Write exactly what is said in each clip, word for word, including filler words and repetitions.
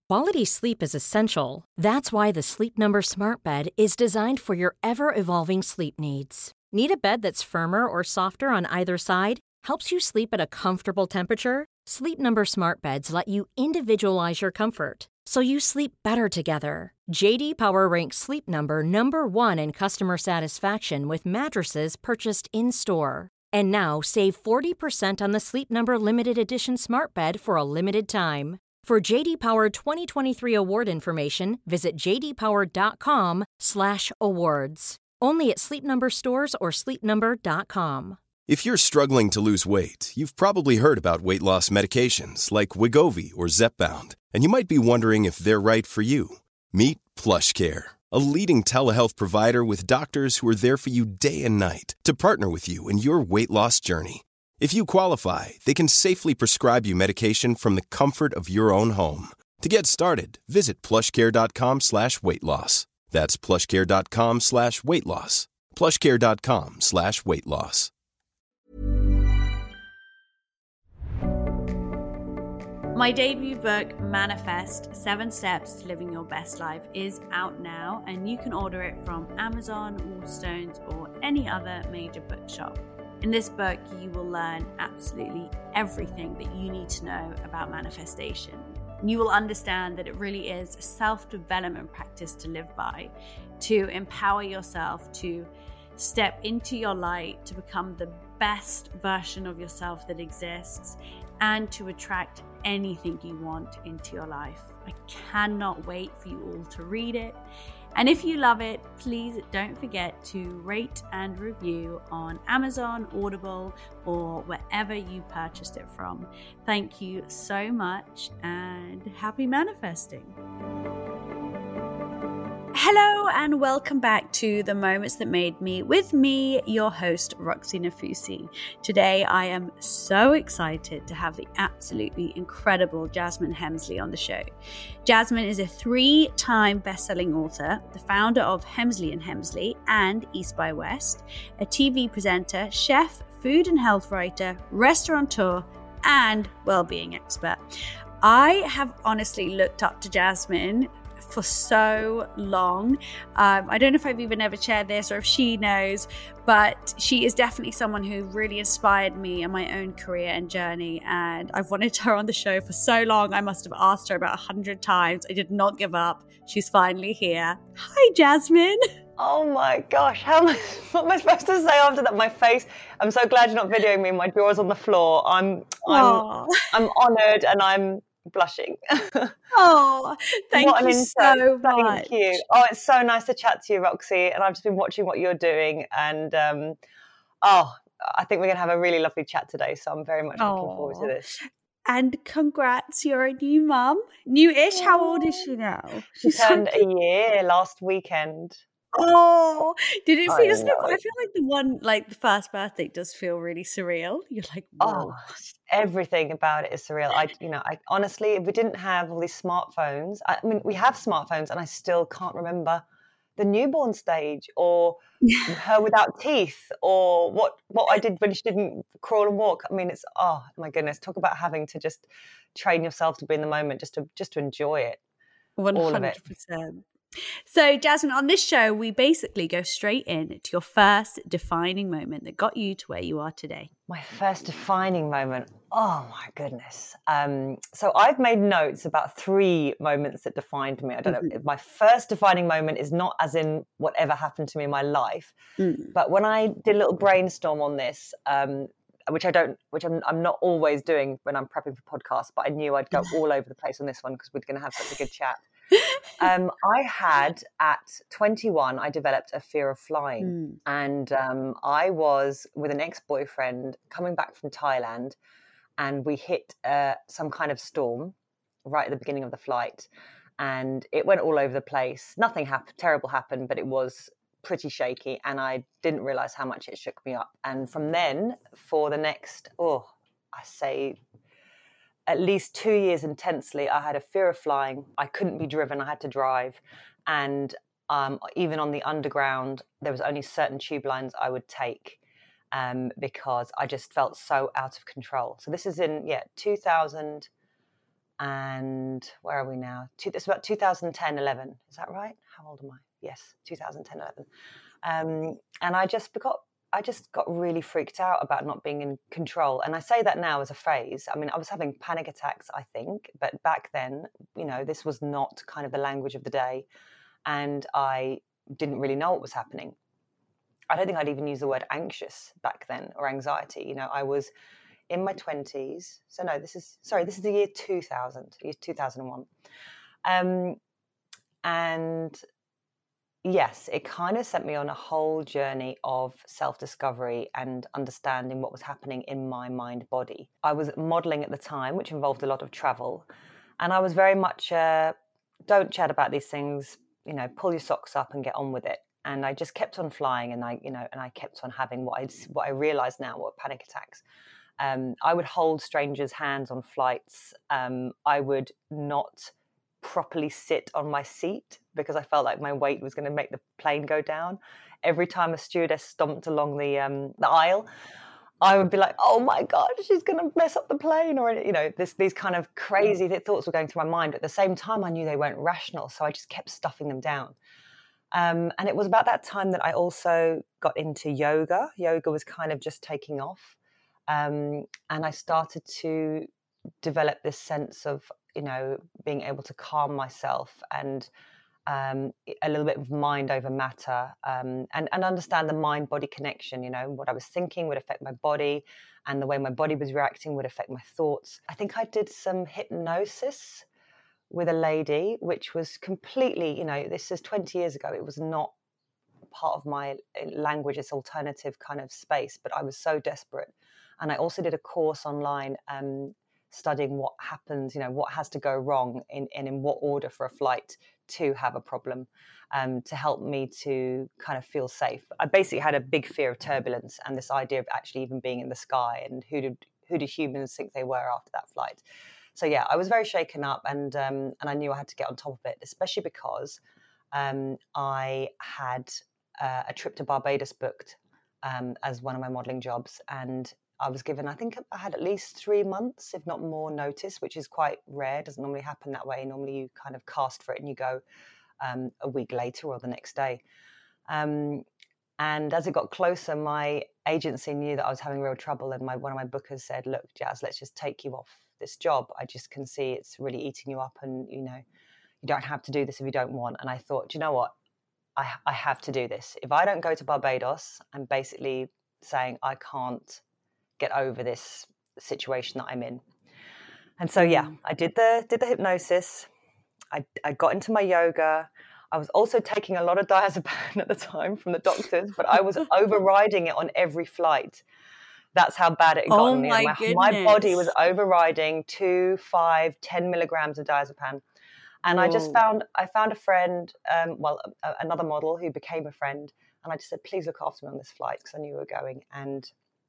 Quality sleep is essential. That's why the Sleep Number Smart Bed is designed for your ever-evolving sleep needs. Need a bed that's firmer or softer on either side? Helps you sleep at a comfortable temperature? Sleep Number Smart Beds let you individualize your comfort, so you sleep better together. J D Power ranks Sleep Number number one in customer satisfaction with mattresses purchased in-store. And now save forty percent on the Sleep Number Limited Edition Smart Bed for a limited time. For J D Power twenty twenty-three award information, visit j d power dot com slash awards. Only at Sleep Number stores or sleep number dot com. If you're struggling to lose weight, you've probably heard about weight loss medications like Wegovy or Zepbound, and you might be wondering if they're right for you. Meet PlushCare, a leading telehealth provider with doctors who are there for you day and night to partner with you in your weight loss journey. If you qualify, they can safely prescribe you medication from the comfort of your own home. To get started, visit plushcare.com slash weight loss. That's plushcare.com slash weight loss. plushcare.com slash weight loss. My debut book, Manifest, Seven Steps to Living Your Best Life, is out now, and you can order it from Amazon, Waterstones, or any other major bookshop. In this book, you will learn absolutely everything that you need to know about manifestation. You will understand that it really is a self-development practice to live by, to empower yourself, to step into your light, to become the best version of yourself that exists, and to attract anything you want into your life. I cannot wait for you all to read it. And if you love it, please don't forget to rate and review on Amazon, Audible, or wherever you purchased it from. Thank you so much, and happy manifesting. Hello and welcome back to The Moments That Made Me, with me, your host, Roxy Nafousi. Today, I am so excited to have the absolutely incredible Jasmine Hemsley on the show. Jasmine is a three-time best-selling author, the founder of Hemsley and Hemsley and East by West, a T V presenter, chef, food and health writer, restaurateur, and well-being expert. I have honestly looked up to Jasmine for so long. Um, I don't know if I've even ever shared this or if she knows, but she is definitely someone who really inspired me in my own career and journey. And I've wanted her on the show for so long. I must have asked her about a hundred times. I did not give up. She's finally here. Hi, Jasmine. Oh my gosh, how am I, what am I supposed to say after that? My face, I'm so glad you're not videoing me. My jaw's on the floor. I'm, I'm, I'm honoured and I'm blushing. Oh, thank what you so much. Thank you. Oh, it's so nice to chat to you, Roxy. And I've just been watching what you're doing. And um, oh, I think we're going to have a really lovely chat today. So I'm very much looking oh. forward to this. And congrats, you're a new mum. New-ish. Oh. How old is she now? She turned so a year last weekend. Oh, did it feel? Doesn't it, I feel like the one, like the first birthday, does feel really surreal. You're like, whoa. Oh, everything about it is surreal. I, you know, I honestly, if we didn't have all these smartphones, I mean, we have smartphones, and I still can't remember the newborn stage, or her without teeth, or what what I did when she didn't crawl and walk. I mean, it's oh my goodness. Talk about having to just train yourself to be in the moment, just to just to enjoy it. One hundred percent. So, Jasmine, on this show, we basically go straight in to your first defining moment that got you to where you are today. My first defining moment. Oh, my goodness. Um, so I've made notes about three moments that defined me. I don't mm-hmm. know. My first defining moment is not as in whatever happened to me in my life. Mm. But when I did a little brainstorm on this, um, which I don't, which I'm, I'm not always doing when I'm prepping for podcasts, but I knew I'd go all over the place on this one because we're going to have such a good chat. um, I had at twenty-one, I developed a fear of flying, mm. and um, I was with an ex-boyfriend coming back from Thailand, and we hit uh, some kind of storm right at the beginning of the flight, and it went all over the place. Nothing happened, terrible happened, but it was pretty shaky, and I didn't realize how much it shook me up. And from then, for the next, oh, I say. at least two years intensely, I had a fear of flying. I couldn't be driven. I had to drive. And um, even on the underground, there was only certain tube lines I would take um, because I just felt so out of control. So this is in, yeah, two thousand and where are we now? Two, it's about two thousand ten, eleven. Is that right? How old am I? Yes, two thousand ten, eleven. Um, and I just got, I just got really freaked out about not being in control. And I say that now as a phrase. I mean, I was having panic attacks, I think, but back then, you know, this was not kind of the language of the day, and I didn't really know what was happening. I don't think I'd even use the word anxious back then, or anxiety. You know, I was in my twenties. So no, this is, sorry, this is the year two thousand, year two thousand one. Um, and yes, it kind of sent me on a whole journey of self-discovery and understanding what was happening in my mind body. I was modeling at the time, which involved a lot of travel. And I was very much, uh, don't chat about these things, you know, pull your socks up and get on with it. And I just kept on flying, and I, you know, and I kept on having what I what I realize now were panic attacks. Um, I would hold strangers' hands on flights. Um, I would not properly sit on my seat because I felt like my weight was going to make the plane go down. Every time a stewardess stomped along the um, the aisle, I would be like, "Oh my God, she's going to mess up the plane!" Or, you know, this these kind of crazy thoughts were going through my mind. But at the same time, I knew they weren't rational, so I just kept stuffing them down. Um, and it was about that time that I also got into yoga. Yoga was kind of just taking off. Um, and I started to develop this sense of, you know, being able to calm myself and um, a little bit of mind over matter, um, and, and understand the mind-body connection. You know, what I was thinking would affect my body, and the way my body was reacting would affect my thoughts. I think I did some hypnosis with a lady, which was completely, you know, this is twenty years ago. It was not part of my language, this alternative kind of space, but I was so desperate. And I also did a course online um, studying what happens, you know, what has to go wrong in, and in what order for a flight to have a problem, um, to help me to kind of feel safe. I basically had a big fear of turbulence and this idea of actually even being in the sky, and who did, who did humans think they were after that flight. So yeah, I was very shaken up, and um, and I knew I had to get on top of it, especially because um, I had uh, a trip to Barbados booked um, as one of my modelling jobs, and I was given, I think I had at least three months, if not more, notice, which is quite rare. It doesn't normally happen that way. Normally you kind of cast for it and you go um, a week later or the next day. Um, and as it got closer, my agency knew that I was having real trouble, and my one of my bookers said, "Look, Jazz, let's just take you off this job. I just can see it's really eating you up, and you know, you don't have to do this if you don't want." And I thought, do you know what? I, I have to do this. If I don't go to Barbados, I'm basically saying I can't get over this situation that I'm in. And so, yeah, I did the did the hypnosis. I, I got into my yoga. I was also taking a lot of diazepam at the time from the doctors, but I was overriding it on every flight. That's how bad it had Oh gotten. my my, goodness. my body was overriding two, five, ten milligrams of diazepam. And Whoa. I just found, I found a friend, um, well, a, another model who became a friend. And I just said, please look after me on this flight, because I knew we were going. And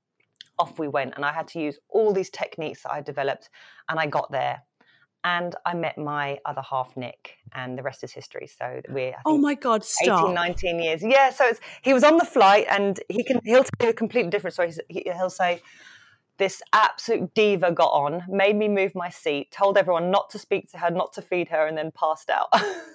off we went. And I had to use all these techniques that I developed. And I got there. And I met my other half, Nick, and the rest is history. So we're, I think, oh my God, stop. eighteen, nineteen years. Yeah, so it's, he was on the flight, and he can, he'll tell you a completely different story. He, he'll say, this absolute diva got on, made me move my seat, told everyone not to speak to her, not to feed her, and then passed out.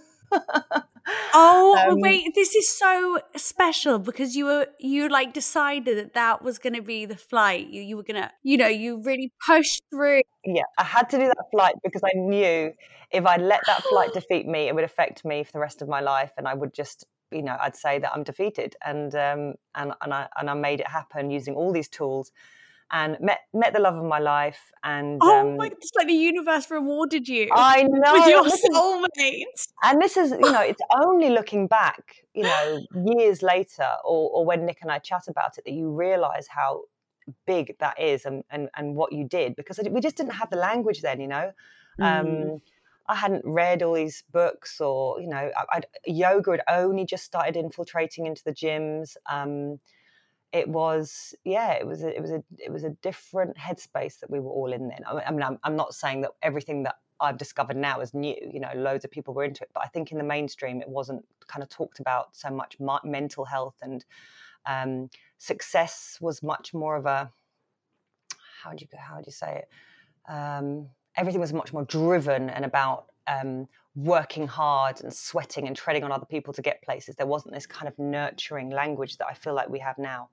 Oh, um, wait, this is so special, because you were, you like decided that that was going to be the flight. You, you were going to, you know, you really pushed through. Yeah, I had to do that flight because I knew if I let that flight defeat me, it would affect me for the rest of my life, and I would just, you know, I'd say that I'm defeated. And um, and and I and I made it happen using all these tools, and met met the love of my life. And oh um, my, it's like the universe rewarded you. I know, with your this is, soulmate. and this is, you know, it's only looking back, you know, years later, or or when Nick and I chat about it, that you realise how big that is, and, and and what you did, because we just didn't have the language then, you know. Mm. Um, I hadn't read all these books, or, you know, I, I'd, yoga had only just started infiltrating into the gyms. Um, it was, yeah, it was, a, it was a, it was a different headspace that we were all in then. I mean, I'm, I'm not saying that everything that I've discovered now is new. You know, loads of people were into it, but I think in the mainstream it wasn't kind of talked about so much. Mental health and um, success was much more of a, how do you how do you say it? Um, everything was much more driven and about um, working hard and sweating and treading on other people to get places. There wasn't this kind of nurturing language that I feel like we have now.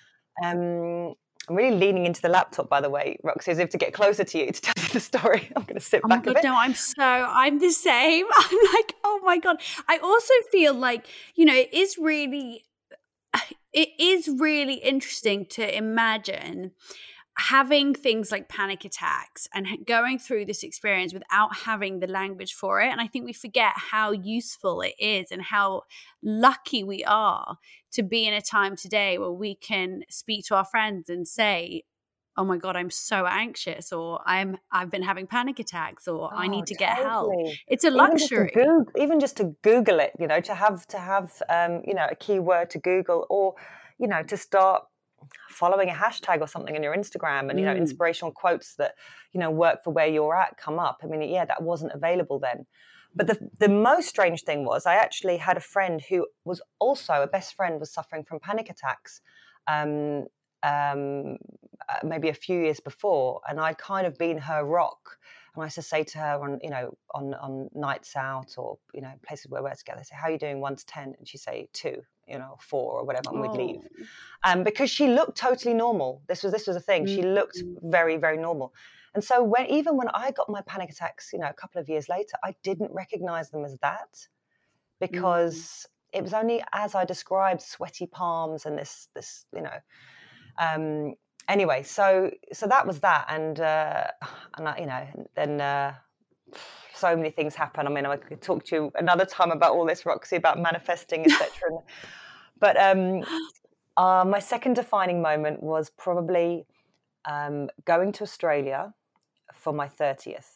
Um, I'm really leaning into the laptop, by the way, Roxy, as if to get closer to you to tell you the story. I'm going to sit oh back my a God, bit. No, I'm so, I'm the same. I'm like, oh my God. I also feel like, you know, it is really, it is really interesting to imagine having things like panic attacks and going through this experience without having the language for it. And I think we forget how useful it is and how lucky we are to be in a time today where we can speak to our friends and say, oh my God, I'm so anxious, or I'm, I've been having panic attacks, or Oh, I need to get help. totally. It's a Even just to luxury. Google, even just to Google it, you know, to have to have um, you know, a keyword to Google, or you know, to start following a hashtag or something in your Instagram, and you know, Mm. inspirational quotes that you know work for where you're at come up. I mean, yeah, that wasn't available then. But the the most strange thing was, I actually had a friend who was also a best friend, was suffering from panic attacks. Um, um, uh, maybe a few years before, and I'd kind of been her rock. And I used to say to her on, you know, on, on nights out or, you know, places where we're together, say, how are you doing one to ten? And she'd say two, you know, four or whatever, and we'd leave. Um, because she looked totally normal. This was, this was a thing. She looked very, very normal. And so when, even when I got my panic attacks, you know, a couple of years later, I didn't recognize them as that, because mm. it was only as I described sweaty palms and this, this, you know, um, anyway, so so that was that, and uh, and I, you know, then uh, so many things happen. I mean, I could talk to you another time about all this, Roxy, about manifesting, et cetera. But um, uh, my second defining moment was probably um, going to Australia for my thirtieth.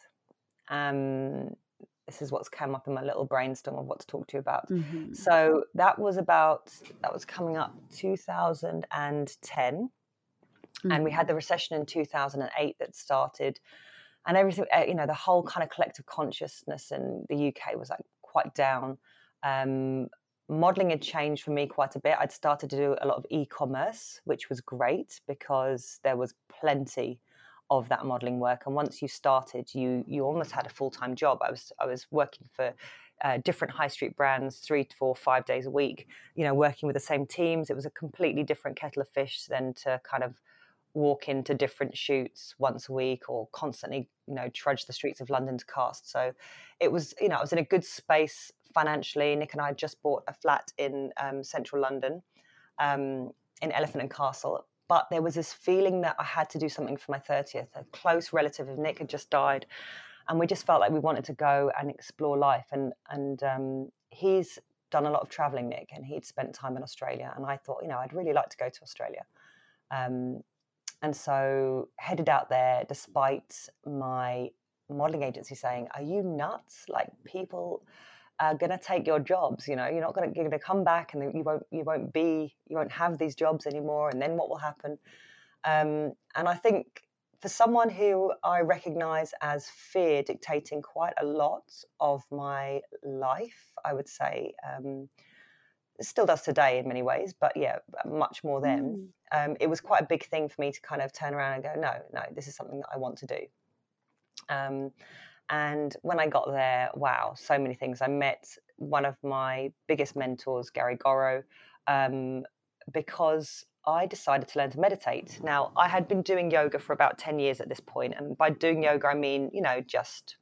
Um, this is what's come up in my little brainstorm of what to talk to you about. Mm-hmm. So that was about, that was coming up two thousand ten. Mm-hmm. And we had the recession in two thousand eight that started, and everything, you know, the whole kind of collective consciousness in the U K was like quite down. Um, modeling had changed for me quite a bit. I'd started to do a lot of e-commerce, which was great because there was plenty of that modeling work, and once you started, you you almost had a full-time job. I was I was working for uh, different high street brands, three to four, five days a week. You know, working with the same teams. It was a completely different kettle of fish than to kind of walk into different shoots once a week or constantly, you know, trudge the streets of London to cast. So it was, you know, I was in a good space financially. Nick and I had just bought a flat in um, central London, um, in Elephant and Castle. But there was this feeling that I had to do something for my thirtieth. A close relative of Nick had just died, and we just felt like we wanted to go and explore life. And and um, he's done a lot of traveling, Nick, and he'd spent time in Australia. And I thought, you know, I'd really like to go to Australia. Um, and so headed out there, despite my modeling agency saying, "Are you nuts? Like, people are going to take your jobs. You know, you're not going to, you're going to come back, and you won't, you won't be, you won't have these jobs anymore. And then what will happen?" Um, and I think for someone who I recognise as fear dictating quite a lot of my life, I would say, um, it still does today in many ways, but yeah, much more then. Mm. Um, it was quite a big thing for me to kind of turn around and go, no, no, this is something that I want to do. Um, And when I got there, wow, so many things. I met one of my biggest mentors, Gary Goro, um, because I decided to learn to meditate. Now, I had been doing yoga for about ten years at this point. And by doing yoga, I mean, you know, just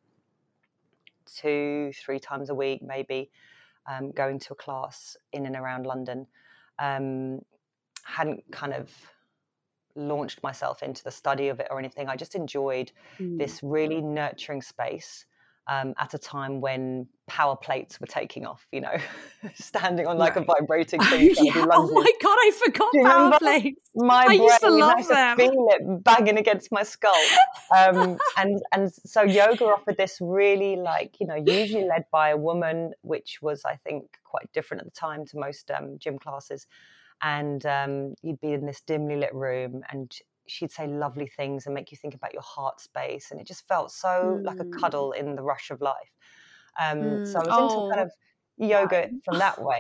two, three times a week, maybe, um, going to a class in and around London. Um, hadn't kind of launched myself into the study of it or anything. I just enjoyed mm. this really nurturing space um, at a time when power plates were taking off, you know, standing on like right. a vibrating thing. Yeah. Oh my God, I forgot power plates. My I brain, used to love I used them. To feel it banging against my skull. Um, and, and so yoga offered this really, like, you know, usually led by a woman, which was, I think, quite different at the time to most um, gym classes. And um, you'd be in this dimly lit room, and she'd say lovely things and make you think about your heart space. And it just felt so mm. like a cuddle in the rush of life. Um, mm. So I was oh. into kind of yoga wow. from that way.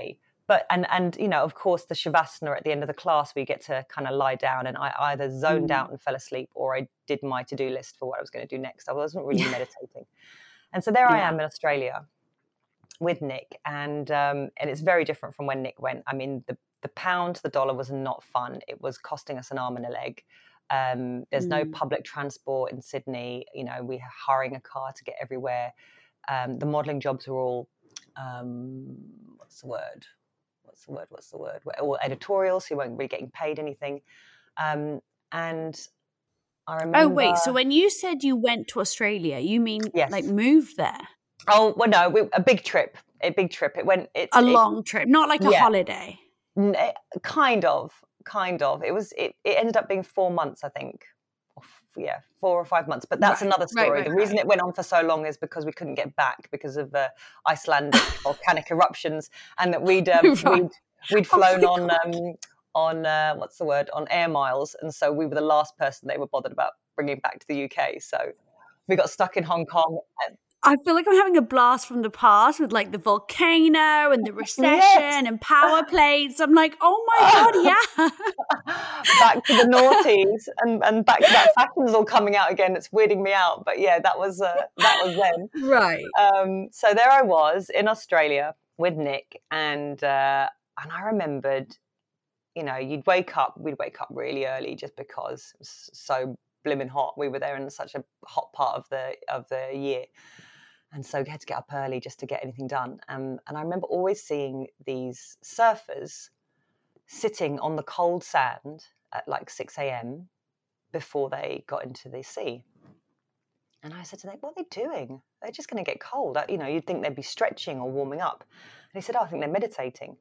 but and and you know, of course, the shavasana at the end of the class, we get to kind of lie down, and I either zoned Mm. out and fell asleep, or I did my to-do list for what I was going to do next. I wasn't really meditating, and so there I Yeah. am in Australia with Nick, and um, and it's very different from when Nick went. I mean, the the pound to the dollar was not fun. It was costing us an arm and a leg. Um, there's no Mm. public transport in Sydney. You know, we're hiring a car to get everywhere. Um, the modelling jobs were all, um, what's the word? What's the word? What's the word? We're all editorials, so you weren't really getting paid anything. Um, and I remember. Oh, wait. So when you said you went to Australia, you mean Yes. like moved there? Oh, well, no, we, a big trip. A big trip. It went. It's A it, long trip, not like a yeah. holiday. N- Kind of, kind of. It was. It, it ended up being four months, I think. Or f- Yeah, four or five months. But that's Right, another right, story. right, the reason right. it went on for so long is because we couldn't get back because of uh, Icelandic volcanic eruptions, and that we'd um, Right. we'd we'd Oh flown my on God. um, on uh, what's the word on air miles, and so we were the last person they were bothered about bringing back to the U K. So we got stuck in Hong Kong. And, I feel like I'm having a blast from the past with like the volcano and the recession Yes. and power plates. I'm like, oh my God, yeah. back to the noughties and, and back to that fashion's all coming out again. It's weirding me out, but yeah, that was uh, that was then. Right. Um, so there I was in Australia with Nick, and uh, and I remembered, you know, you'd wake up, we'd wake up really early just because it was so blimmin' hot. We were there in such a hot part of the of the year. And so we had to get up early just to get anything done. Um, and I remember always seeing these surfers sitting on the cold sand at like six a.m. before they got into the sea. And I said to Nick, what are they doing? They're just going to get cold. You know, you'd think they'd be stretching or warming up. And he said, oh, I think they're meditating.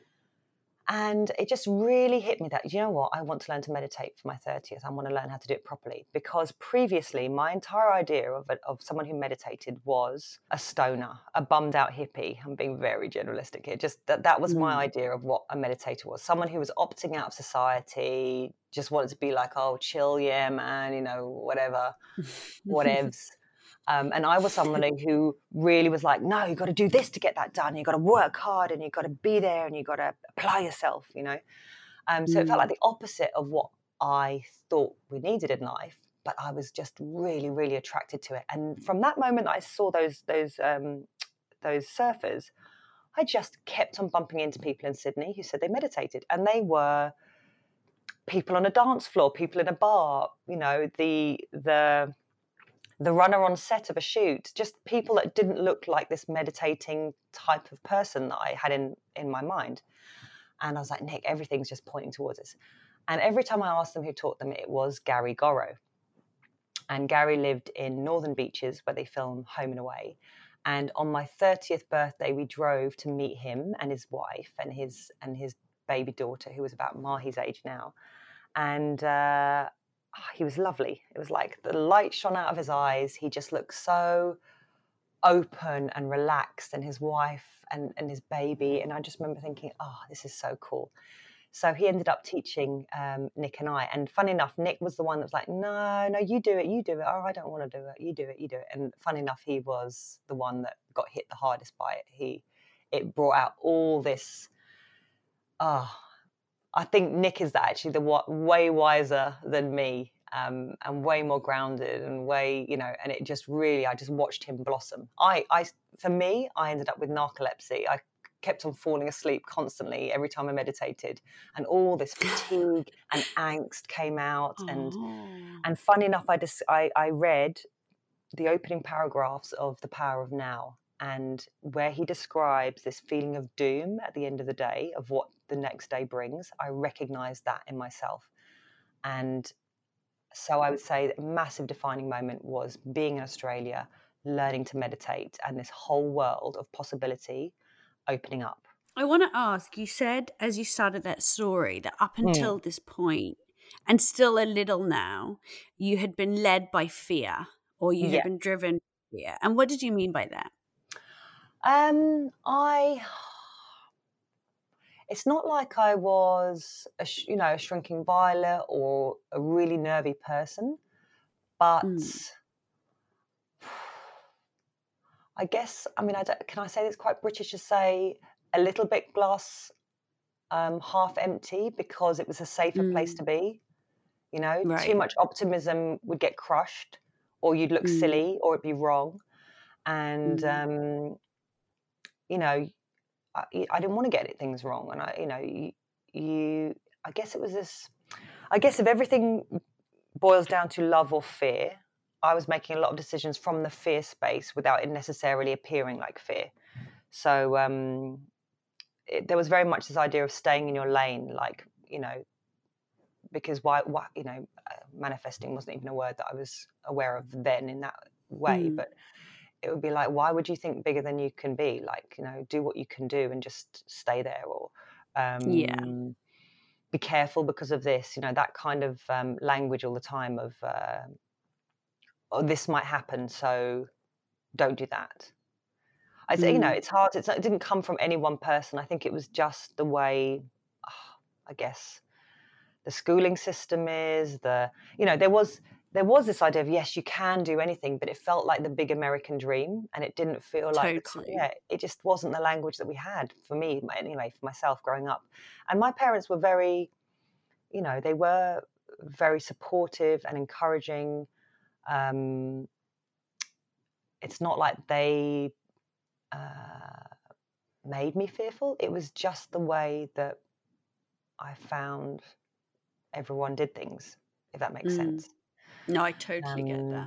And it just really hit me that, you know what, I want to learn to meditate for my thirtieth. I want to learn how to do it properly. Because previously, my entire idea of a, of someone who meditated was a stoner, a bummed out hippie. I'm being very generalistic here. Just that that was my Mm. idea of what a meditator was. Someone who was opting out of society, just wanted to be like, oh, chill, yeah, man, you know, whatever, whatevs. Um, and I was somebody who really was like, no, you've got to do this to get that done. You've got to work hard and you've got to be there and you've got to apply yourself, you know. Um, so it felt like the opposite of what I thought we needed in life, but I was just really, really attracted to it. And from that moment that I saw those those um, those surfers, I just kept on bumping into people in Sydney who said they meditated, and they were people on a dance floor, people in a bar, you know, the the the runner on set of a shoot, just people that didn't look like this meditating type of person that I had in, in my mind. And I was like, Nick, everything's just pointing towards us. And every time I asked them who taught them, it was Gary Gorrow. And Gary lived in Northern Beaches where they film Home and Away. And on my thirtieth birthday, we drove to meet him and his wife and his and his baby daughter, who was about Mahi's age now. And uh, he was lovely. It was like the light shone out of his eyes. He just looked so open and relaxed, and his wife and, and his baby. And I just remember thinking, oh, this is so cool. So he ended up teaching um, Nick and I. And funny enough, Nick was the one that was like, no, no, you do it, you do it. Oh, I don't want to do it. You do it, you do it. And funny enough, he was the one that got hit the hardest by it. He, it brought out all this, oh, I think Nick is actually the way wiser than me, um, and way more grounded and way, you know, and it just really, I just watched him blossom. I, I, for me, I ended up with narcolepsy. I kept on falling asleep constantly every time I meditated, and all this fatigue and angst came out. And, Oh. and funny enough, I just, I, I read the opening paragraphs of The Power of Now, and where he describes this feeling of doom at the end of the day, of what the next day brings, I recognized that in myself. And so I would say that a massive defining moment was being in Australia, learning to meditate, and this whole world of possibility opening up. I want to ask, you said as you started that story that up until mm. this point, and still a little now, you had been led by fear, or you had yeah. been driven by fear. And what did you mean by that? Um, I, it's not like I was, a, you know, a shrinking violet or a really nervy person, but mm. I guess, I mean, I don't, can I say it's quite British to say a little bit glass um, half empty because it was a safer place Mm. to be. You know, too Right. much optimism would get crushed, or you'd look Mm. silly, or it'd be wrong. And Mm. um, you know, I, I didn't want to get things wrong. And I, you know, you, you, I guess it was this. I guess if everything boils down to love or fear, I was making a lot of decisions from the fear space without it necessarily appearing like fear. So um, it, there was very much this idea of staying in your lane, like, you know, because why, why you know, uh, manifesting wasn't even a word that I was aware of then in that way, Mm. but it would be like, why would you think bigger than you can be? Like, you know, do what you can do and just stay there, or Yeah. um, be careful because of this, you know, that kind of um, language all the time of, uh, oh, this might happen, so don't do that. I say, you know, Mm. it's hard. It's, it didn't come from any one person. I think it was just the way, oh, I guess, the schooling system is. The, you know, there was there was this idea of, yes, you can do anything, but it felt like the big American dream, and it didn't feel like the ki- Totally. yeah, it just wasn't the language that we had for me anyway, for myself growing up. And my parents were very, you know, they were very supportive and encouraging. Um, it's not like they uh, made me fearful. It was just the way that I found everyone did things, if that makes Mm. sense. No, I totally get Um, that.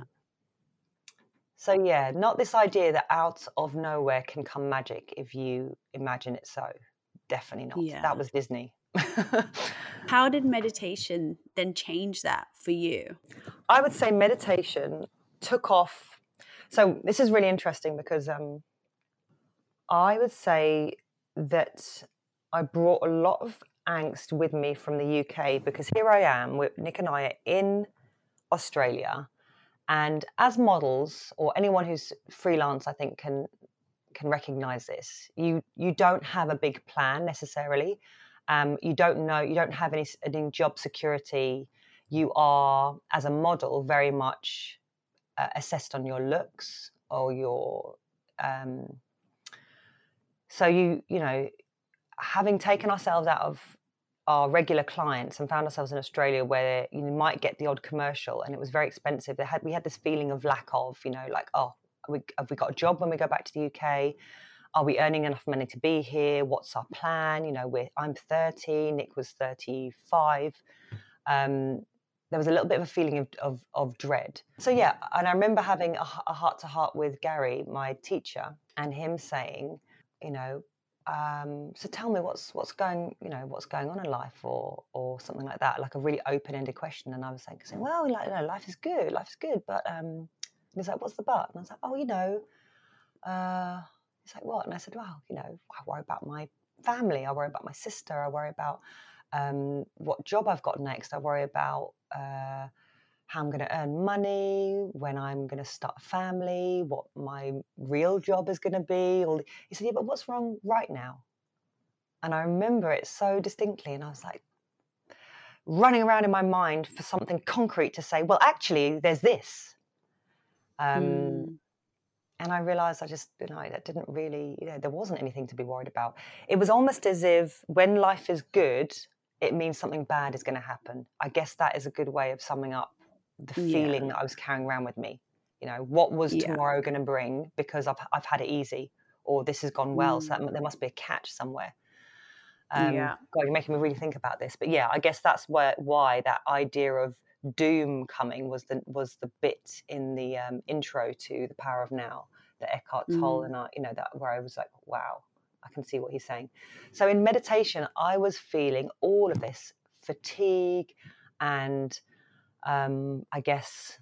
so yeah, not this idea that out of nowhere can come magic if you imagine it so. Definitely not. Yeah. That was Disney. How did meditation then change that for you? I would say meditation took off. So this is really interesting because um, I would say that I brought a lot of angst with me from the U K, because here I am, with Nick and I are in Australia, and as models, or anyone who's freelance, I think can can recognize this. You you don't have a big plan necessarily. Um, you don't know. You don't have any, any job security. You are, as a model, very much uh, assessed on your looks or your. Um, so you you know, having taken ourselves out of our regular clients and found ourselves in Australia, where you might get the odd commercial and it was very expensive. They had we had this feeling of lack of, you know, like, oh, have we, have we got a job when we go back to the U K? Are we earning enough money to be here? What's our plan? You know, we're I'm thirty, Nick was thirty-five. Um, there was a little bit of a feeling of, of, of dread. So yeah, and I remember having a, a heart-to-heart with Gary, my teacher, and him saying, you know, um, so tell me what's what's going, you know, what's going on in life, or or something like that, like a really open-ended question. And I was like, saying, well, like, you know, life is good, life is good, but um, and he's like, what's the but? And I was like, oh, you know, uh, he's like, what? And I said, well, you know, I worry about my family, I worry about my sister, I worry about um, what job I've got next, I worry about uh, how I'm going to earn money, when I'm going to start a family, what my real job is going to be. All he said, yeah, but what's wrong right now? And I remember it so distinctly, and I was like running around in my mind for something concrete to say, well, actually, there's this. Um, Mm. And I realized I just, you know, that didn't really, you know, there wasn't anything to be worried about. It was almost as if when life is good, it means something bad is going to happen. I guess that is a good way of summing up the Yeah. feeling that I was carrying around with me. You know, what was Yeah. tomorrow going to bring, because I've, I've had it easy, or this has gone well. So Mm. that, there must be a catch somewhere. Um, Yeah. God, you're making me really think about this. But yeah, I guess that's where, why that idea of doom coming was the was the bit in the um, intro to The Power of Now, that Eckhart Tolle, Mm. and I, you know, that where I was like, wow, I can see what he's saying. So in meditation, I was feeling all of this fatigue and um, I guess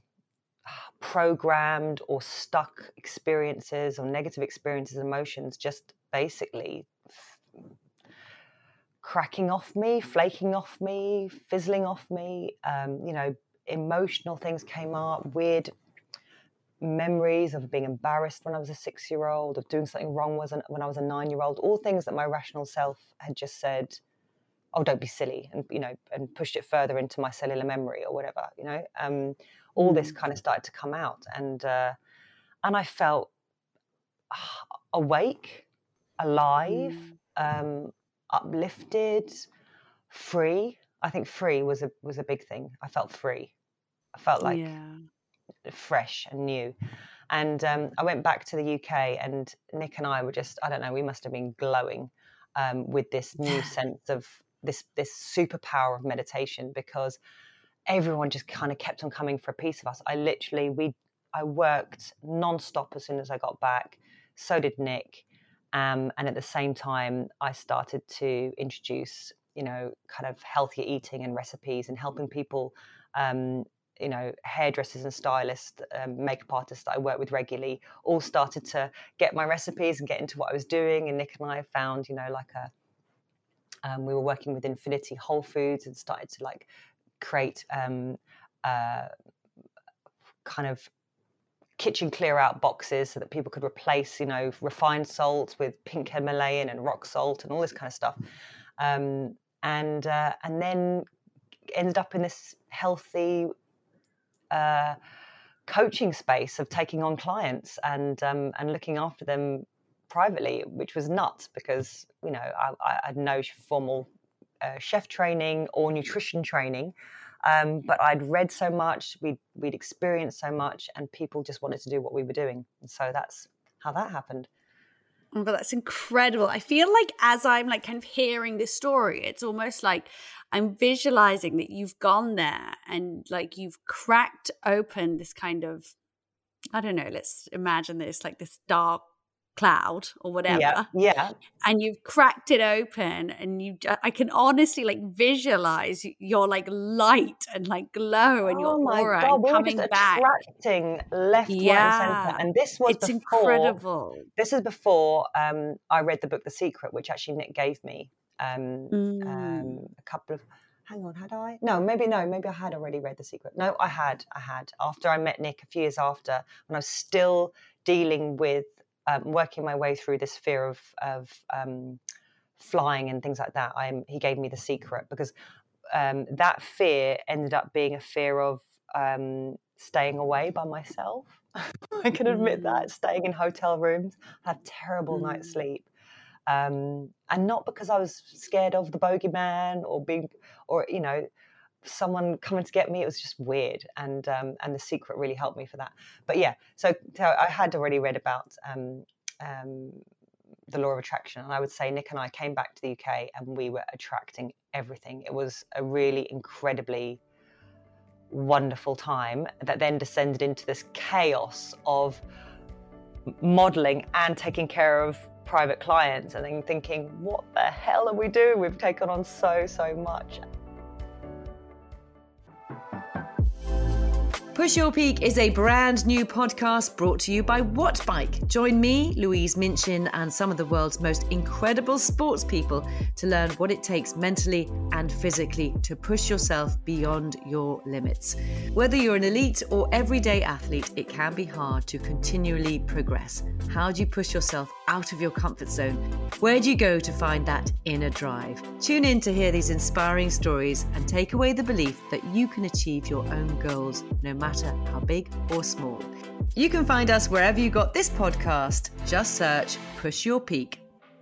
programmed or stuck experiences or negative experiences, emotions, just basically cracking off me, flaking off me, fizzling off me. Um, you know, emotional things came up, weird memories of being embarrassed when I was a six-year-old, of doing something wrong when I was a nine-year-old, all things that my rational self had just said, oh, don't be silly, and, you know, and pushed it further into my cellular memory or whatever, you know. Um, all Mm. this kind of started to come out, and uh, and I felt awake, alive. Mm. um, uplifted, free. I think free was a was a big thing. I felt free. I felt like yeah. fresh and new. And um, I went back to the U K, and Nick and I were just, I don't know, we must have been glowing um, with this new sense of this this superpower of meditation, because everyone just kind of kept on coming for a piece of us. I literally, we, I worked nonstop as soon as I got back. So did Nick. Um, and at the same time, I started to introduce, you know, kind of healthier eating and recipes, and helping people, um, you know, hairdressers and stylists, um, makeup artists that I work with regularly, all started to get my recipes and get into what I was doing. And Nick and I found, you know, like a, um, we were working with Infinity Whole Foods and started to like create um, uh, kind of kitchen clear out boxes so that people could replace, you know, refined salt with pink Himalayan and rock salt and all this kind of stuff. Um, and uh, and then ended up in this healthy uh, coaching space of taking on clients and um, and looking after them privately, which was nuts because, you know, I, I had no formal uh, chef training or nutrition training. Um, but I'd read so much, we'd, we'd experienced so much, and people just wanted to do what we were doing. And so that's how that happened. Oh, but that's incredible. I feel like as I'm like kind of hearing this story, it's almost like I'm visualizing that you've gone there and like you've cracked open this kind of, I don't know, let's imagine this like this dark cloud or whatever. Yeah, yeah. And you've cracked it open, and you, I can honestly like visualize your like light and like glow and oh your my aura God, and we coming were just back. attracting left, Yeah. right, and centre. And this was It's before. incredible. This is before um, I read the book The Secret, which actually Nick gave me um, Mm. um, a couple of. Hang on, had I? No, maybe no, maybe I had already read The Secret. No, I had, I had. After I met Nick a few years after, when I was still dealing with. Um, working my way through this fear of of um, flying and things like that, I'm, he gave me The Secret, because um, that fear ended up being a fear of um, staying away by myself. I can admit mm. that, staying in hotel rooms. I had terrible mm. night's sleep. Um, and not because I was scared of the bogeyman or being, or, you know, someone coming to get me. It was just weird, and um, and The Secret really helped me for that. But yeah, so, so I had already read about um, um, the law of attraction, and I would say Nick and I came back to the U K and we were attracting everything. It was a really incredibly wonderful time that then descended into this chaos of modelling and taking care of private clients, and then thinking, what the hell are we doing? We've taken on so so much. Push Your Peak is a brand new podcast brought to you by Wattbike. Join me, Louise Minchin, and some of the world's most incredible sports people to learn what it takes mentally and physically to push yourself beyond your limits. Whether you're an elite or everyday athlete, it can be hard to continually progress. How do you push yourself out of your comfort zone? Where do you go to find that inner drive? Tune in to hear these inspiring stories and take away the belief that you can achieve your own goals, no matter how big or small. You can find us wherever you got this podcast. Just search Push Your Peak.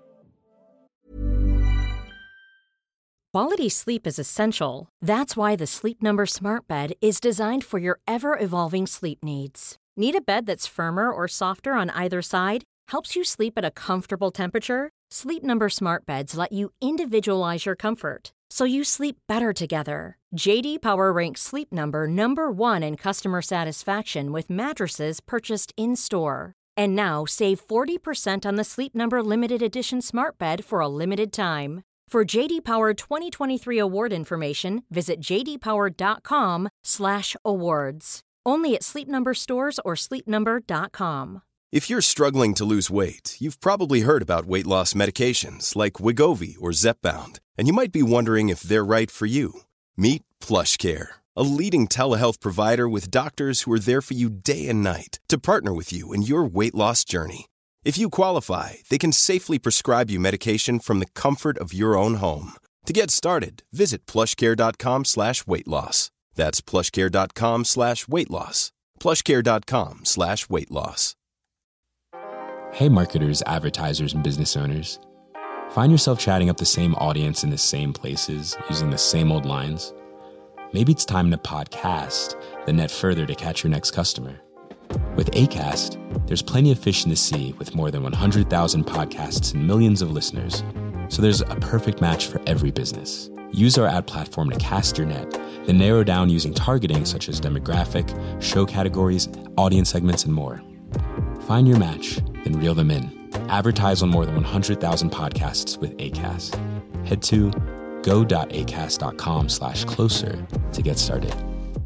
Quality sleep is essential. That's why the Sleep Number Smart Bed is designed for your ever-evolving sleep needs. Need a bed that's firmer or softer on either side? Helps you sleep at a comfortable temperature? Sleep Number Smart Beds let you individualize your comfort, so you sleep better together. J D Power ranks Sleep Number number one in customer satisfaction with mattresses purchased in-store. And now save forty percent on the Sleep Number Limited Edition Smart Bed for a limited time. For J D Power twenty twenty-three award information, visit jdpower.com slash awards. Only at Sleep Number stores or sleep number dot com. If you're struggling to lose weight, you've probably heard about weight loss medications like Wegovy or Zepbound, and you might be wondering if they're right for you. Meet PlushCare, a leading telehealth provider with doctors who are there for you day and night to partner with you in your weight loss journey. If you qualify, they can safely prescribe you medication from the comfort of your own home. To get started, visit plushcare.com slash weight loss. That's plushcare.com slash weight loss. plushcare.com slash weight loss. Hey marketers, advertisers, and business owners. Find yourself chatting up the same audience in the same places, using the same old lines? Maybe it's time to podcast the net further to catch your next customer. With Acast, there's plenty of fish in the sea with more than one hundred thousand podcasts and millions of listeners. So there's a perfect match for every business. Use our ad platform to cast your net, then narrow down using targeting such as demographic, show categories, audience segments, and more. Find your match, then reel them in. Advertise on more than one hundred thousand podcasts with Acast. Head to go.acast.com slash closer to get started.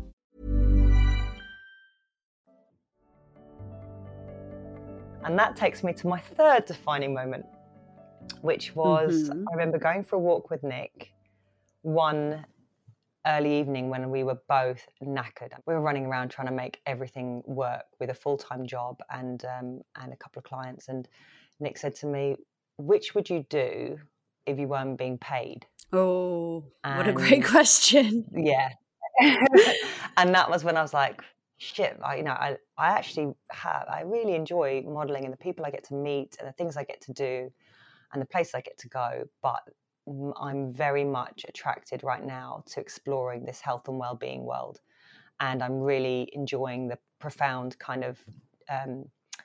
And that takes me to my third defining moment, which was, mm-hmm. I remember going for a walk with Nick one early evening when we were both knackered. We were running around trying to make everything work with a full-time job and um, and a couple of clients. And Nick said to me, which would you do if you weren't being paid? Oh, and, what a great question. Yeah. And that was when I was like, shit, I, you know, I, I actually have, I really enjoy modeling and the people I get to meet and the things I get to do and the places I get to go. But I'm very much attracted right now to exploring this health and well-being world. And I'm really enjoying the profound kind of um,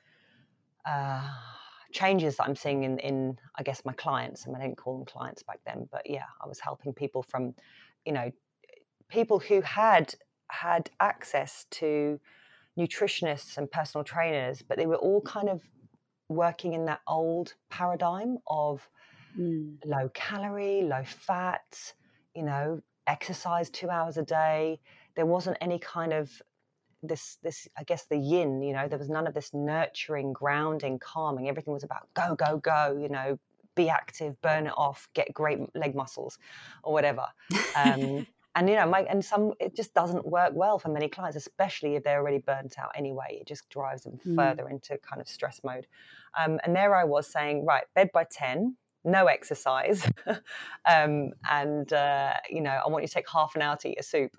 uh, changes that I'm seeing in, in, I guess, my clients. I mean, I didn't call them clients back then, but yeah, I was helping people from, you know, people who had had access to nutritionists and personal trainers, but they were all kind of working in that old paradigm of mm. low calorie, low fat, you know, exercise two hours a day. There wasn't any kind of this, this, I guess, the yin, you know, there was none of this nurturing, grounding, calming. Everything was about go, go, go, you know, be active, burn it off, get great leg muscles or whatever. Um, and, you know, my, and some, it just doesn't work well for many clients, especially if they're already burnt out anyway. It just drives them mm. further into kind of stress mode. Um, and there I was saying, right, bed by ten, no exercise. um, and, uh, you know, I want you to take half an hour to eat a soup.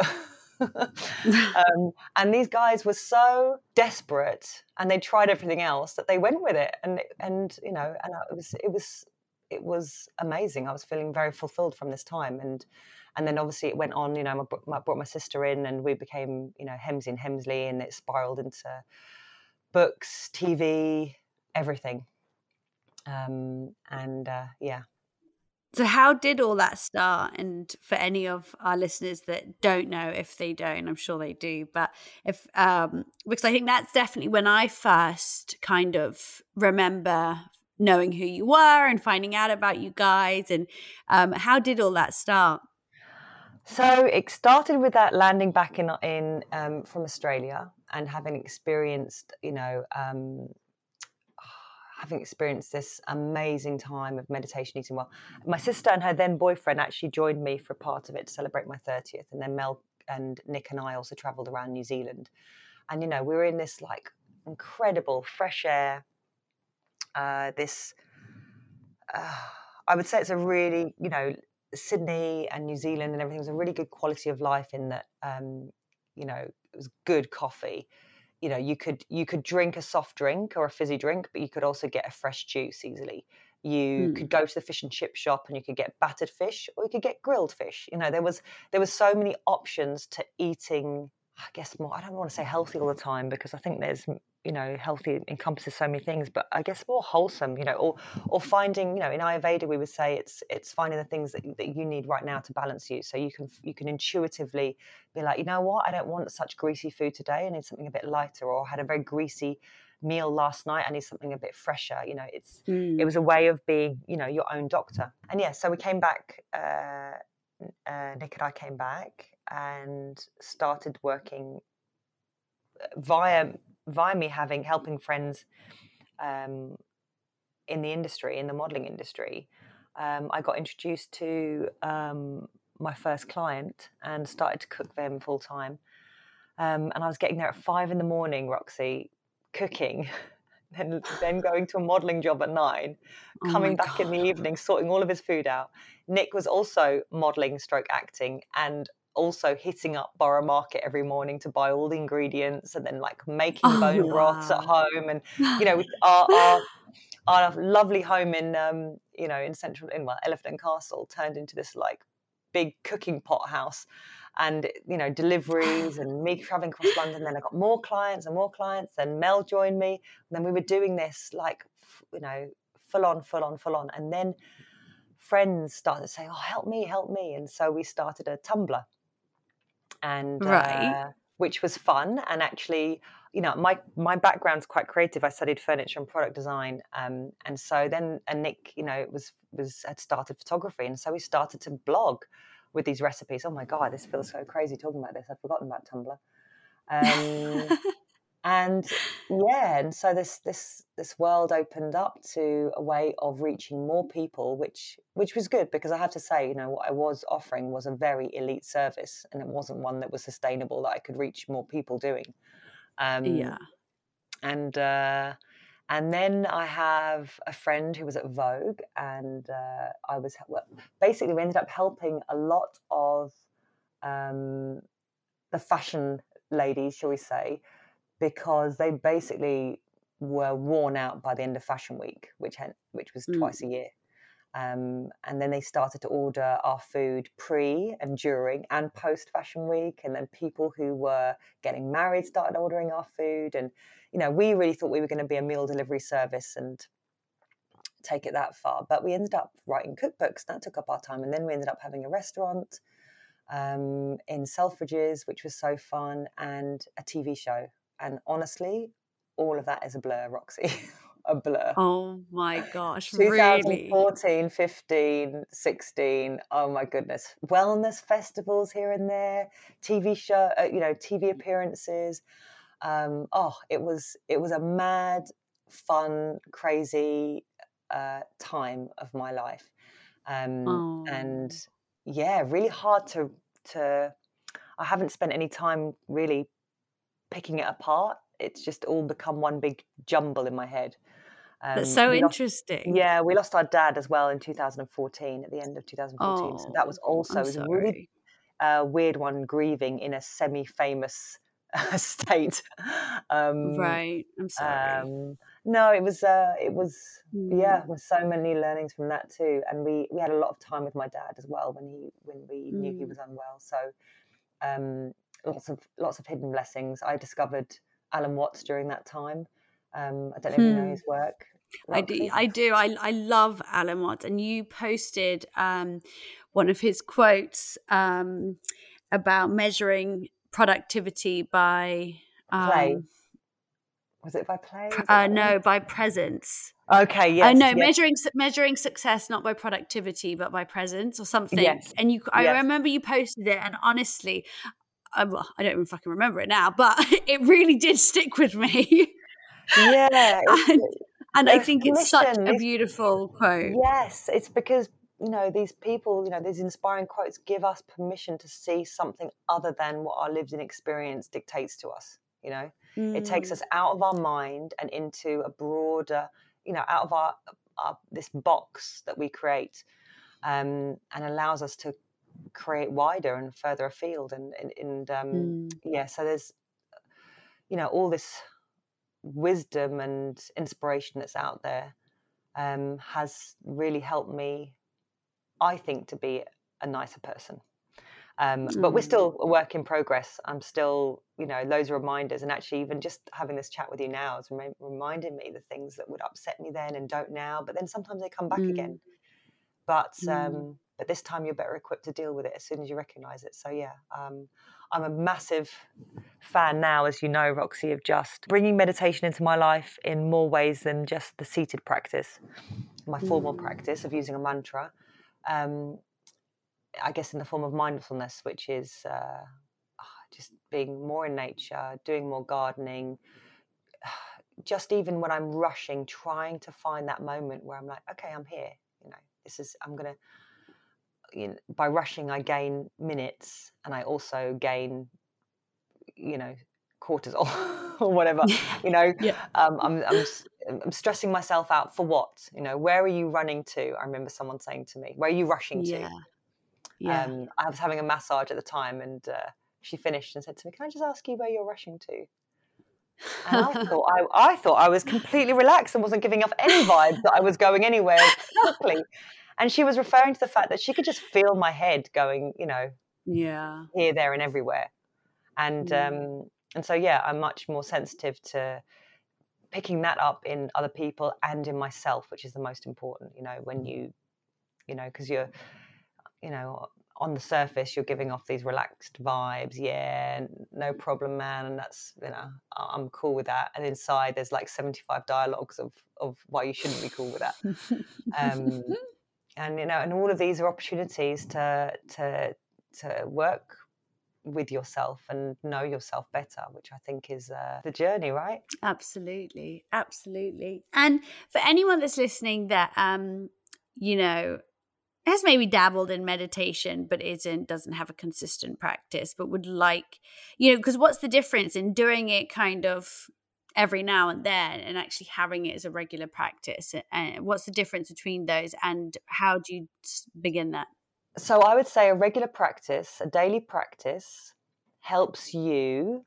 um, and these guys were so desperate and they tried everything else that they went with it. And, and you know, and it was, it was, it was amazing. I was feeling very fulfilled from this time. And, and then obviously it went on, you know, I brought my sister in and we became, you know, Hemsley and Hemsley, and it spiraled into books, T V, everything. Um, and uh, yeah. So how did all that start? And for any of our listeners that don't know, if they don't, I'm sure they do, but if, um, because I think that's definitely when I first kind of remember knowing who you were and finding out about you guys. And um, how did all that start? So it started with that landing back in, in um, from Australia and having experienced, you know, um, having experienced this amazing time of meditation, eating well. My sister and her then boyfriend actually joined me for part of it to celebrate my thirtieth. And then Mel and Nick and I also traveled around New Zealand. And, you know, we were in this like incredible fresh air, uh, this, uh, I would say it's a really, you know, Sydney and New Zealand and everything was a really good quality of life in that, um, you know, it was good coffee. You know, you could you could drink a soft drink or a fizzy drink, but you could also get a fresh juice easily. You mm. could go to the fish and chip shop and you could get battered fish or you could get grilled fish. You know, there was there was so many options to eating, I guess more, I don't want to say healthy all the time because I think there's, you know, healthy encompasses so many things, but I guess more wholesome, you know, or or finding, you know, in Ayurveda we would say it's it's finding the things that, that you need right now to balance you. So you can you can intuitively be like, you know what, I don't want such greasy food today. I need something a bit lighter, or I had a very greasy meal last night. I need something a bit fresher. You know, it's mm. it was a way of being, you know, your own doctor. And yeah, so we came back, uh, uh, Nick and I came back and started working via via me having helping friends um, in the industry, in the modeling industry. Um, I got introduced to um, my first client and started to cook them full time. Um, and I was getting there at five in the morning, Roxy, cooking, then then going to a modeling job at nine, oh coming back God. in the evening, sorting all of his food out. Nick was also modeling stroke acting and also hitting up Borough Market every morning to buy all the ingredients and then like making oh, bone wow. broths at home. And, you know, our, our our lovely home in, um, you know, in central, in well, Elephant and Castle turned into this like big cooking pot house, and you know, deliveries and me traveling across London. Then I got more clients and more clients. Then Mel joined me, and then we were doing this like, you know, full on, full on, full on. And then friends started saying, "Oh, help me, help me!" And so we started a Tumblr, and Right. uh, which was fun. And actually, you know, my my background's quite creative. I studied furniture and product design, um, and so then and Nick, you know, was was had started photography, and so we started to blog with these recipes. Oh my God, this feels so crazy talking about this. I've forgotten about Tumblr. Um, and yeah, and so this this this world opened up to a way of reaching more people, which which was good, because I have to say, you know, what I was offering was a very elite service, and it wasn't one that was sustainable that I could reach more people doing. Um, Yeah. And uh, and then I have a friend who was at Vogue, and uh, I was well, basically we ended up helping a lot of um, the fashion ladies, shall we say, because they basically were worn out by the end of Fashion Week, which had, which was Mm. twice a year. Um, and then they started to order our food pre and during and post Fashion Week. And then people who were getting married started ordering our food. And, you know, we really thought we were going to be a meal delivery service and take it that far. But we ended up writing cookbooks. That took up our time. And then we ended up having a restaurant um, in Selfridges, which was so fun, and a T V show. And honestly, all of that is a blur, Roxy. A blur. Oh my gosh, really? twenty fourteen, fifteen, sixteen. Oh my goodness. Wellness festivals here and there, T V show, uh, you know, T V appearances. Um, oh, it was, it was a mad, fun, crazy uh, time of my life. Um, Oh. And yeah, really hard to, to, I haven't spent any time really picking it apart. It's just all become one big jumble in my head. Um, That's so we lost- interesting. yeah, we lost our dad as well in two thousand fourteen, at the end of two thousand fourteen. So that was Oh, also I'm it was a sorry. really uh, weird one, grieving in a semi-famous state. Um, Right. I'm sorry. um, no, it was, uh, it was, Mm. yeah, with so many learnings from that too. And we, we had a lot of time with my dad as well when he, when we knew he Mm. was unwell. So um, lots of, lots of hidden blessings. I discovered Alan Watts during that time. Um, I don't know if you know Hmm. his work. I do. Roxy? I do. I, I love Alan Watts. And you posted um, one of his quotes um, about measuring productivity by Play. um, Was it by play? pr- Is it uh, that one? no, by presence. Okay, yes. Oh no, yes. measuring su- measuring success not by productivity but by presence or something. Yes, And you, I yes. remember you posted it, and honestly, I, well, I don't even fucking remember it now, but it really did stick with me. Yeah. it's- and and I there's think it's such permission. a These- beautiful quote. Yes, it's because, you know, these people, you know, these inspiring quotes give us permission to see something other than what our lived in experience dictates to us, you know? It takes us out of our mind and into a broader, you know, out of our, our this box that we create, um, and allows us to create wider and further afield. And, and, and um, Mm. yeah, so there's, you know, all this wisdom and inspiration that's out there um, has really helped me, I think, to be a nicer person. Um, but we're still a work in progress. I'm still, you know, those reminders, and actually even just having this chat with you now is rem- reminding me the things that would upset me then and don't now, but then sometimes they come back Mm. again. But um, Mm. but this time you're better equipped to deal with it as soon as you recognise it. So yeah, um, I'm a massive fan now, as you know, Roxy, of just bringing meditation into my life in more ways than just the seated practice, my formal Mm. practice of using a mantra. Um, I guess in the form of mindfulness, which is uh, just being more in nature, doing more gardening. Just even when I'm rushing, trying to find that moment where I'm like, okay, I'm here. You know, this is, I'm going to, you know, by rushing, I gain minutes, and I also gain, you know, cortisol or whatever, you know, Yeah. um, I'm, I'm, I'm stressing myself out for what, you know, where are you running to? I remember someone saying to me, where are you rushing to? Yeah. Yeah. Um, I was having a massage at the time, and uh, she finished and said to me, can I just ask you where you're rushing to? And I thought I, I thought I was completely relaxed and wasn't giving off any vibes that I was going anywhere quickly. And she was referring to the fact that she could just feel my head going, you know, yeah, here, there, and everywhere. And mm. um, and so yeah, I'm much more sensitive to picking that up in other people and in myself, which is the most important. You know, when you, you know, because you're, you know, on the surface you're giving off these relaxed vibes, yeah, no problem, man, and that's, you know, I'm cool with that. And inside there's like seventy-five dialogues of of why you shouldn't be cool with that. um, and you know, and all of these are opportunities to to to work with yourself and know yourself better, which I think is uh, the journey, right? Absolutely, absolutely. And for anyone that's listening that um, you know, has maybe dabbled in meditation but isn't doesn't have a consistent practice but would like, you know, because what's the difference in doing it kind of every now and then and actually having it as a regular practice, and what's the difference between those, and how do you begin that? So I would say a regular practice, a daily practice, helps you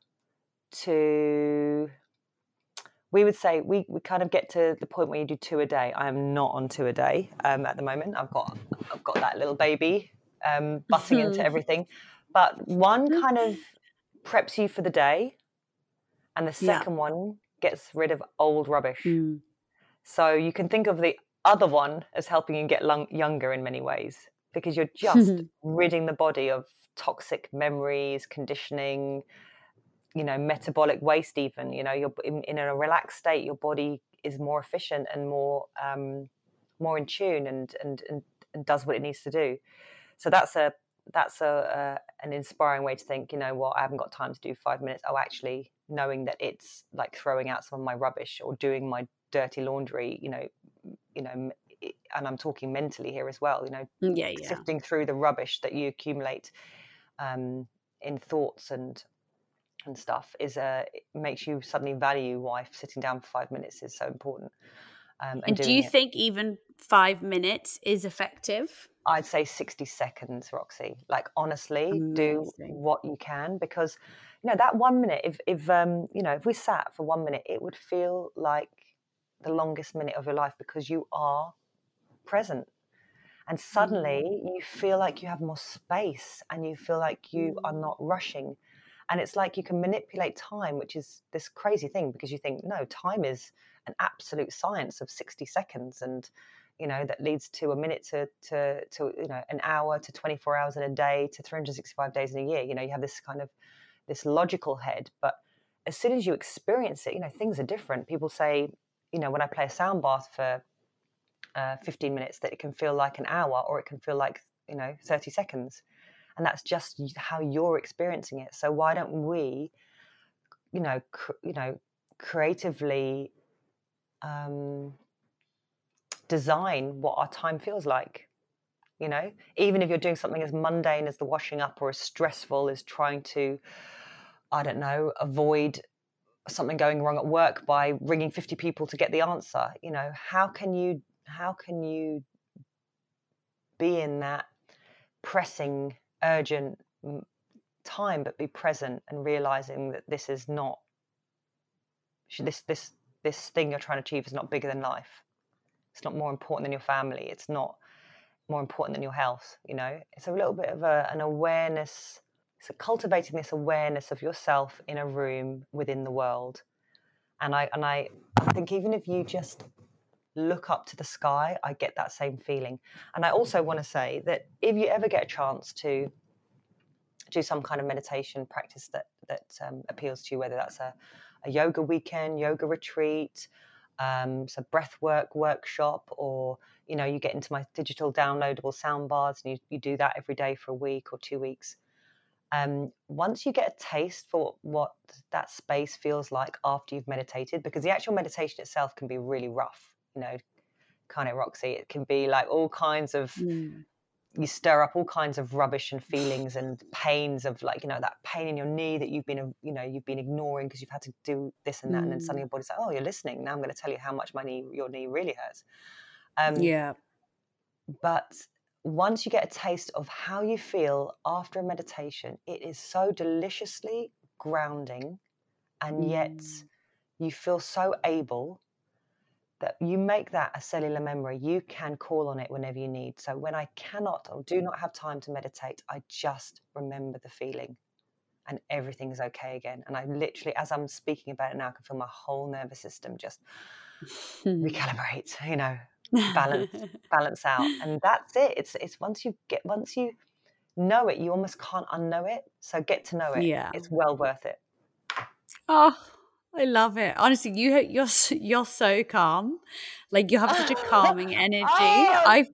to, we would say we, we kind of get to the point where you do two a day. I am not on two a day um, at the moment. I've got I've got that little baby um, butting into everything. But one kind of preps you for the day, and the second yeah. one gets rid of old rubbish. Mm. So you can think of the other one as helping you get long, younger in many ways, because you're just ridding the body of toxic memories, conditioning, you know, metabolic waste even. You know, you're in, in a relaxed state, your body is more efficient and more um, more in tune and, and and and does what it needs to do. So that's a that's a, a an inspiring way to think, you know what, I haven't got time to do five minutes. Oh, actually, knowing that it's like throwing out some of my rubbish or doing my dirty laundry, you know, you know, and I'm talking mentally here as well, you know, yeah, yeah. sifting through the rubbish that you accumulate um, in thoughts and and stuff is uh, it makes you suddenly value why sitting down for five minutes is so important. Um, and and do you it. think even five minutes is effective? I'd say sixty seconds, Roxy. Like, honestly, Amazing. Do what you can, because, you know, that one minute, if, if um, you know, if we sat for one minute, it would feel like the longest minute of your life, because you are present. And suddenly mm. you feel like you have more space and you feel like you mm. are not rushing. And it's like you can manipulate time, which is this crazy thing, because you think, no, time is an absolute science of sixty seconds. And, you know, that leads to a minute to, to, to, you know, an hour to twenty-four hours in a day to three hundred sixty-five days in a year. You know, you have this kind of, this logical head. But as soon as you experience it, you know, things are different. People say, you know, when I play a sound bath for uh, fifteen minutes, that it can feel like an hour, or it can feel like, you know, thirty seconds. And that's just how you're experiencing it. So why don't we, you know, cr- you know, creatively um, design what our time feels like? You know, even if you're doing something as mundane as the washing up, or as stressful as trying to, I don't know, avoid something going wrong at work by ringing fifty people to get the answer. You know, how can you, how can you be in that pressing, urgent time, but be present and realizing that this is not this this this thing you're trying to achieve is not bigger than life. It's not more important than your family. It's not more important than your health. You know, it's a little bit of a, an awareness. So cultivating this awareness of yourself in a room within the world. And I and I, I think even if you just look up to the sky, I get that same feeling. And I also want to say that if you ever get a chance to do some kind of meditation practice that that um, appeals to you, whether that's a, a yoga weekend, yoga retreat, um, so breath work workshop, or, you know, you get into my digital downloadable sound baths and you, you do that every day for a week or two weeks. Um, once you get a taste for what that space feels like after you've meditated, because the actual meditation itself can be really rough, you know, kind of, Roxy, it can be like all kinds of, mm. you stir up all kinds of rubbish and feelings and pains of, like, you know, that pain in your knee that you've been, you know, you've been ignoring because you've had to do this and that. Mm. And then suddenly your body's like, oh, you're listening. Now I'm going to tell you how much my knee, your knee really hurts. Um, yeah. But once you get a taste of how you feel after a meditation, it is so deliciously grounding and mm. yet you feel so able that you make that a cellular memory. You can call on it whenever you need. So when I cannot or do not have time to meditate, I just remember the feeling and everything's okay again. And I literally, as I'm speaking about it now, I can feel my whole nervous system just recalibrate, you know, balance, balance out. And that's it. It's it's once you get, once you know it, you almost can't unknow it. So get to know it. Yeah. It's well worth it. Oh, I love it. Honestly, you you're s- you're so calm. Like you have such a calming energy. Oh. I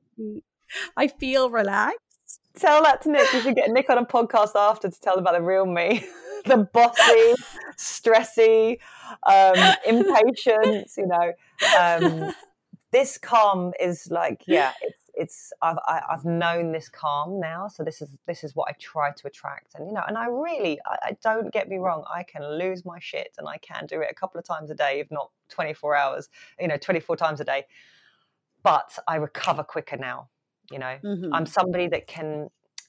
I feel relaxed. Tell that to Nick. You should get Nick on a podcast after to tell about the real me, the bossy, stressy, um, impatience. You know, um, this calm is like, yeah, it's it's. I've I, I've known this calm now, so this is this is what I try to attract. And you know, and I really, I, I don't get me wrong, I can lose my shit, and I can do it a couple of times a day, if not twenty-four hours. You know, twenty-four times a day. But I recover quicker now. You know, mm-hmm. I'm somebody that can,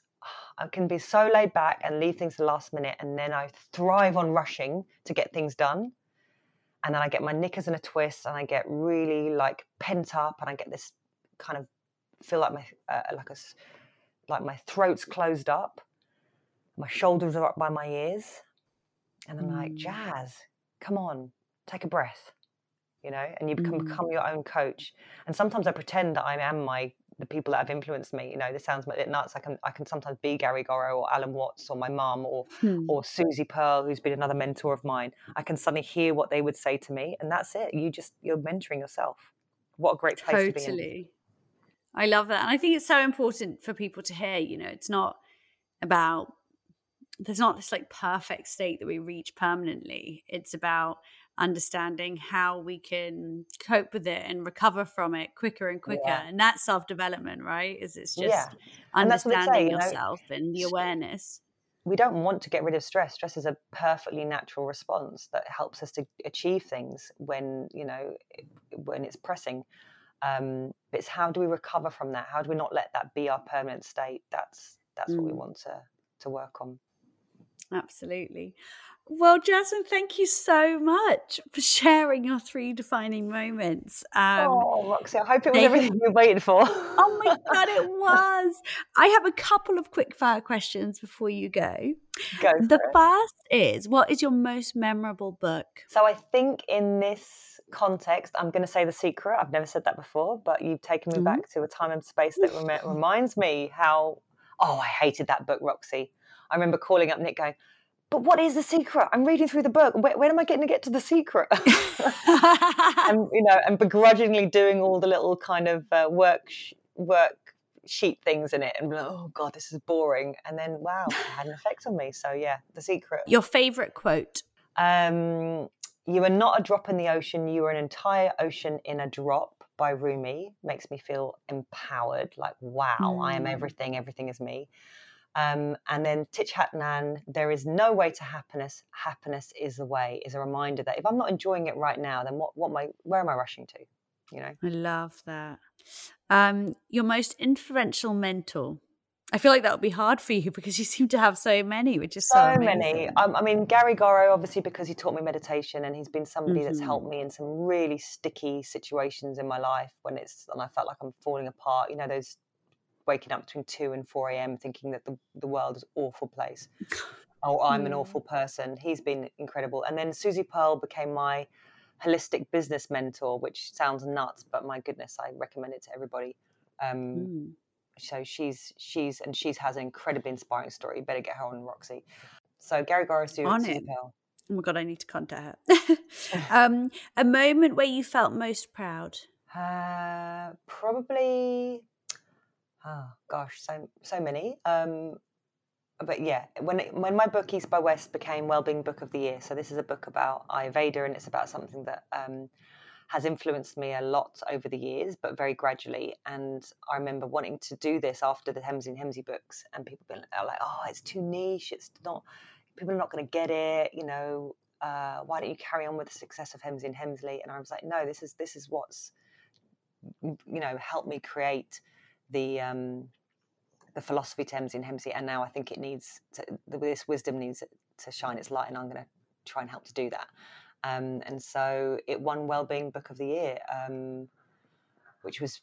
I can be so laid back and leave things to the last minute, and then I thrive on rushing to get things done. And then I get my knickers in a twist, and I get really like pent up, and I get this kind of feel like my uh, like a like my throat's closed up, my shoulders are up by my ears, and I'm mm. like, Jazz, come on, take a breath, you know, and you become mm. become your own coach. And sometimes I pretend that I am my the people that have influenced me. You know, this sounds a bit nuts. I can I can sometimes be Gary Gorrow or Alan Watts or my mum or hmm. or Susie Pearl, who's been another mentor of mine. I can suddenly hear what they would say to me, and that's it. You just you're mentoring yourself. What a great place totally. to be in. I love that, and I think it's so important for people to hear. You know, it's not about there's not this like perfect state that we reach permanently. It's about understanding how we can cope with it and recover from it quicker and quicker. Yeah. And that's self-development, right? Is it's just yeah. understanding say, you yourself know, and the awareness. We don't want to get rid of stress. Stress is a perfectly natural response that helps us to achieve things when, you know, when it's pressing. Um, but it's how do we recover from that? How do we not let that be our permanent state? That's that's mm. what we want to to work on. Absolutely. Well, Jasmine, thank you so much for sharing your three defining moments. Um, oh, Roxy, I hope it was they, everything you waited for. Oh my God, it was. I have a couple of quick fire questions before you go. Go for the it. first is, what is your most memorable book? So I think in this context, I'm going to say The Secret. I've never said that before, but you've taken me mm-hmm. back to a time and space that rem- reminds me how, oh, I hated that book, Roxy. I remember calling up Nick going, but what is The Secret? I'm reading through the book. Where, when am I getting to get to The Secret? and, you know, and begrudgingly doing all the little kind of uh, work sh- work sheet things in it and be like, oh God, this is boring. And then, wow, it had an effect on me. So yeah, The Secret. Your favourite quote? Um, you are not a drop in the ocean. You are an entire ocean in a drop, by Rumi. Makes me feel empowered. Like, wow, mm. I am everything. Everything is me. Um, and then Thich Nhat Hanh, there is no way to happiness. Happiness is the way, is a reminder that if I'm not enjoying it right now, then what, what am I, where am I rushing to? You know? I love that. Um, your most influential mentor. I feel like that would be hard for you because you seem to have so many, which is so, so many. Um, I mean, Gary Gorrow, obviously, because he taught me meditation, and he's been somebody mm-hmm. that's helped me in some really sticky situations in my life when it's, and I felt like I'm falling apart. You know, those waking up between two and four a.m. thinking that the, the world is an awful place. Oh, I'm yeah. an awful person. He's been incredible. And then Susie Pearl became my holistic business mentor, which sounds nuts, but my goodness, I recommend it to everybody. Um, mm. So she's, she's, and she's has an incredibly inspiring story. You better get her on, Roxy. So Gary Gorrow, Susie, Susie Pearl. Oh my God, I need to contact her. um, a moment where you felt most proud? Uh, probably... Oh gosh, so so many. Um, but yeah, when it, when my book East by West became Wellbeing Book of the Year, so this is a book about Ayurveda, and it's about something that um, has influenced me a lot over the years, but very gradually. And I remember wanting to do this after the Hemsley and Hemsley books, and people being like, "Oh, it's too niche. It's not. People are not going to get it. You know, uh, why don't you carry on with the success of Hemsley and Hemsley?" And I was like, "No, this is this is what's you know helped me create." the um the philosophy to Hemsley and Hemsley, and now I think it needs to, this wisdom needs to shine its light, and I'm going to try and help to do that. Um, and so it won Wellbeing Book of the Year, um, which was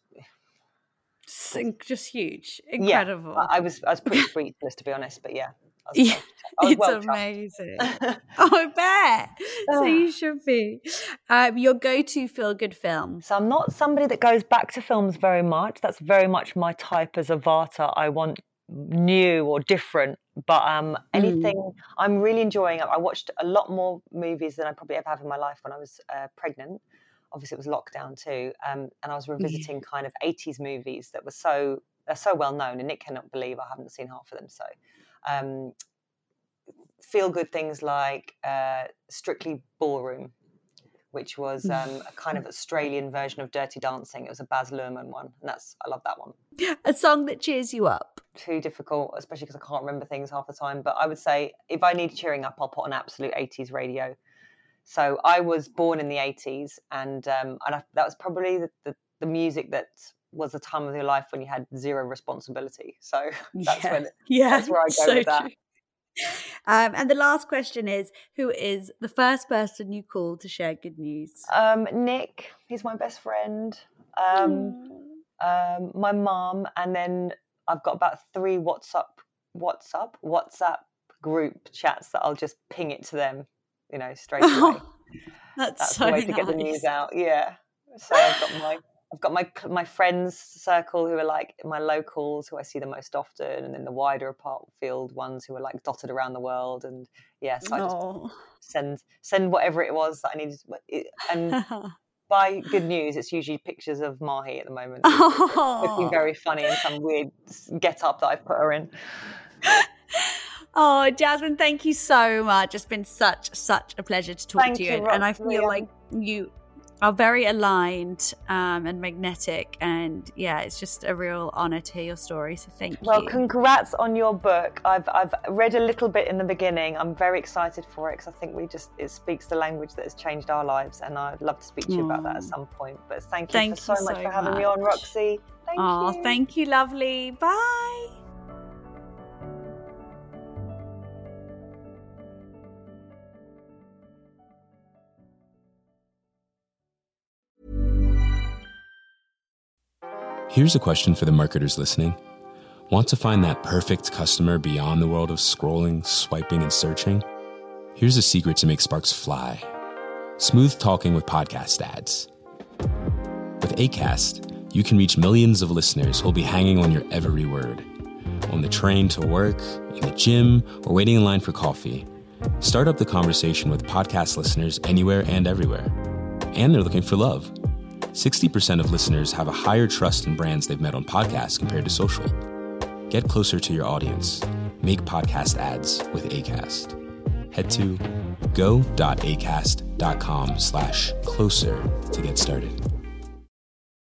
just huge, incredible. Yeah, I was I was pretty speechless, to be honest, but yeah. I was, Yeah, I was it's well amazing. Oh, I bet. So you should be. Um, your go-to feel-good film. So I'm not somebody that goes back to films very much. That's very much my type as a Vata. I want new or different, but um, anything mm. I'm really enjoying. I watched a lot more movies than I probably ever have in my life when I was uh, pregnant. Obviously, it was lockdown too, um, and I was revisiting yeah. kind of eighties movies that were so they're so well known, and Nick cannot believe I haven't seen half of them. So, um, feel good things like uh, Strictly Ballroom, which was um, a kind of Australian version of Dirty Dancing. It was a Baz Luhrmann one, and that's I love that one. A song that cheers you up. Too difficult, especially because I can't remember things half the time. But I would say if I need cheering up, I'll put on absolute eighties radio. So I was born in the eighties, and um, and I, that was probably the, the, the music that was the time of your life when you had zero responsibility. So that's yeah. when yeah, that's where I go so with that. True. Um, and the last question is, who is the first person you call to share good news? Um, Nick, he's my best friend. Um, um, my mum, and then I've got about three WhatsApp, WhatsApp, WhatsApp group chats that I'll just ping it to them. You know, straight away. Oh, that's, that's so the way to nice. get the news out. Yeah. So I've got my I've got my my friends circle who are like my locals who I see the most often, and then the wider apart field ones who are like dotted around the world. And yeah, so I just oh. send send whatever it was that I needed. And by good news, it's usually pictures of Mahi at the moment, oh. looking very funny in some weird get up that I've put her in. Oh, Jasmine, thank you so much. It's been such, such a pleasure to talk thank to you. you And, and I feel yeah. like you are very aligned um, and magnetic. And yeah, it's just a real honor to hear your story. So thank well, you. Well, congrats on your book. I've I've read a little bit in the beginning. I'm very excited for it because I think we just it speaks the language that has changed our lives. And I'd love to speak to you Aww. about that at some point. But thank you thank for so you much so for having much. me on, Roxy. Thank oh, you. Thank you, lovely. Bye. Here's a question for the marketers listening. Want to find that perfect customer beyond the world of scrolling, swiping, and searching? Here's a secret to make sparks fly. Smooth talking with podcast ads. With Acast, you can reach millions of listeners who'll be hanging on your every word. On the train to work, in the gym, or waiting in line for coffee. Start up the conversation with podcast listeners anywhere and everywhere. And they're looking for love. sixty percent of listeners have a higher trust in brands they've met on podcasts compared to social. Get closer to your audience. Make podcast ads with Acast. Head to go.acast.com slash closer to get started.